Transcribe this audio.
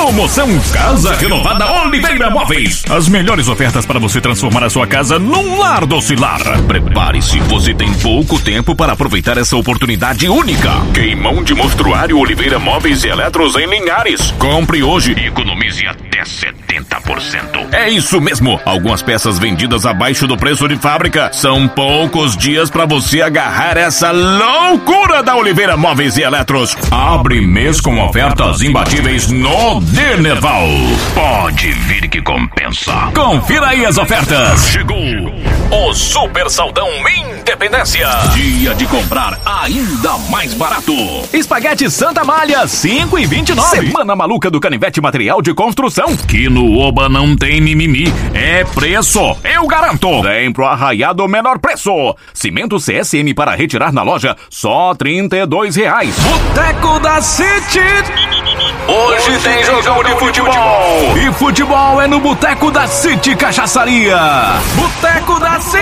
Promoção Casa Renovada Oliveira Móveis. As melhores ofertas para você transformar a sua casa num lar docilar. Prepare-se, você tem pouco tempo para aproveitar essa oportunidade única. Queimão de mostruário Oliveira Móveis e Eletros em Linhares. Compre hoje e economize até 70%. É isso mesmo. Algumas peças vendidas abaixo do preço de fábrica. São poucos dias para você agarrar essa loucura da Oliveira Móveis e Eletros. Abre mês com ofertas imbatíveis no Dernerval. Pode vir que compensa. Confira aí as ofertas. Chegou o Super Saldão Independência. Dia de comprar ainda mais barato. Espaguete Santa Malha, 5,29. Semana maluca do Canivete Material de Construção. Que no Oba não tem mimimi. É preço, eu garanto. Vem pro arraiado menor preço. Cimento CSM para retirar na loja, só R$32. Boteco da City. Hoje tem jogão de futebol. E futebol é no Boteco da City Cachaçaria. Boteco da City.